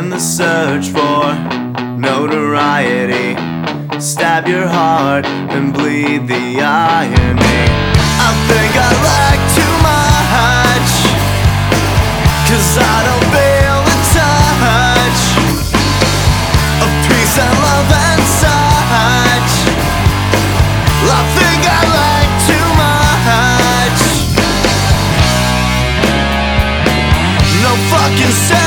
in the search for notoriety. Stab your heart and bleed the irony. I think I like too much, 'cause I don't feel the touch of peace and love and such. I think I like too much. No fucking sense.